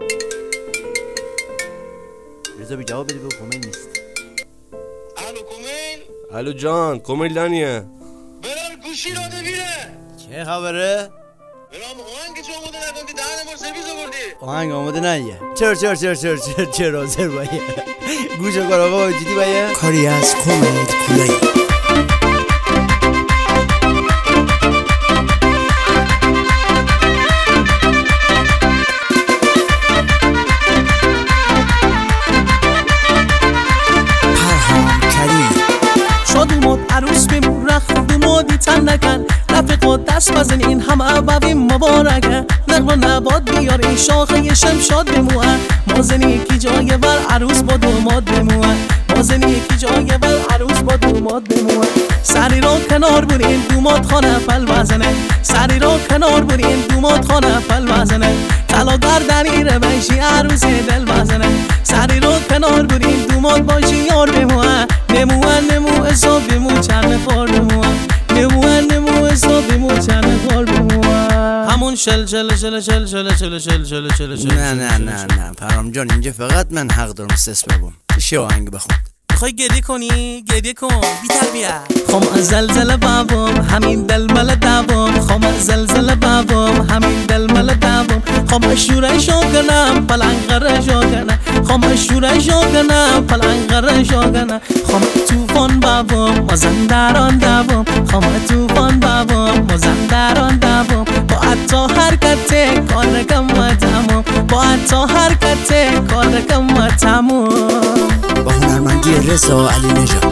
رضا بی جواب بده، به کومل نیست. الو کومل. الو جان، کومل دانیه. برام گوشی رو بگیره. چه خبره؟ برام آهنگ چه آماده نکردی؟ دهن ما سرویس آوردی. آهنگ آماده نیه. چرا حاضر بایه. گوش کار آقا جدی بایه. کاری از کومل کولایی. عروس بمون رخت مودی تن نکن رفیق دست بزن این هم عبوی مبارکه نقل و نباد بیار این شاخه شمشاد بموه مازن یکی جای بر عروس با دوماد بموه مازن یکی جای بر عروس با دوماد بموه سری رو کنار برین دوماد خانه پل بزنه سری رو کنار برین دوماد خانه پل بزنه طلا گردنی رو بشی عروس دل بزنه سری رو کنار برین دوماد باشی یار بموه نمو حساب بمو چند خور بموه نمو حساب بمو چند خور بموه همون شل نه پرام جان، اینجا فقط من حق دارم سس بگم. چه آهنگ بخون؟ میخوای گریه کنی؟ گریه کن بی تربیت. خم زلزله بابم همین دلمل دوام خم زلزله بابم همین دلمل دوام خم شوره شاگنم پلنگ قره شاگنه خم شوره شاگنم پلنگ قره شاگنه خم توفان بابم مازندران دوام خم توفان بابم مازندران دوام با حتی حرکت کار کم تمام با حتی حرکت کار کم تمام با هنرمندی رضا علی نژاد.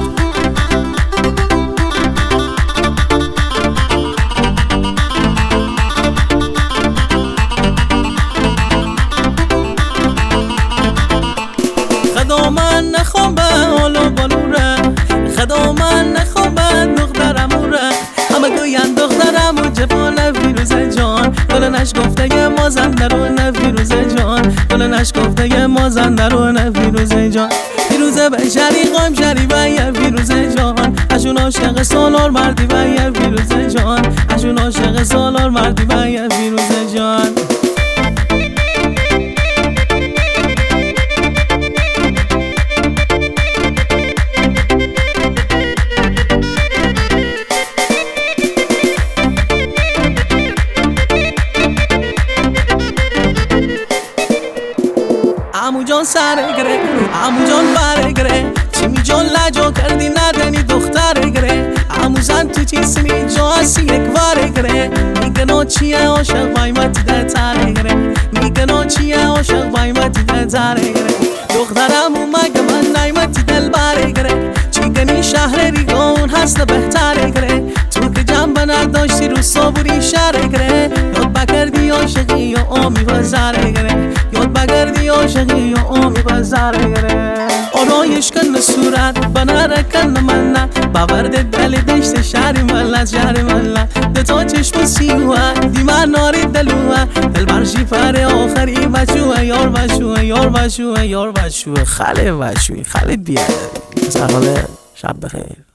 خدا من نخوام به حالو بالوره خدا من نخوام به دخترموره همه گوین دخترمو جوان فیروزه جان گلنش گفته یه مازندرون فیروزه جان گلنش گفته یه مازندرون فیروزه جان فیروزه به شریقام شریبه یه فیروزه جان اشون عاشق سالار مردی به یه فیروزه جان اشون عاشق سالار مردی به یه فیروزه جان عمو جان سر گره عمو جان بر گره چی می جان لجا کردی ندنی دختر گره عمو زن تو چی سمی جا هستی یک بار گره میگنو چیه عاشق بایمت ده تره گره میگنو چیه عاشق بایمت ده تره گره دخترمو مگه من نیمتی دل بره گره چی گنی شهر ریگان هست بهتره گره تو که جنبه نداشتی رو صابوری شهر گره یاد بکردی عاشقی یا آمی بزره گره یاد بگردی عاشقی یا آمی بزره گره آرایش کن صورت بنره کن من نه باورد دل دشت شهر ملت ده تا چشم سیوه دیمه ناری دلوه دل برشی فر آخری بچوه یار بچوه خاله بچوی خاله بیاده سرحاله شب بخیر.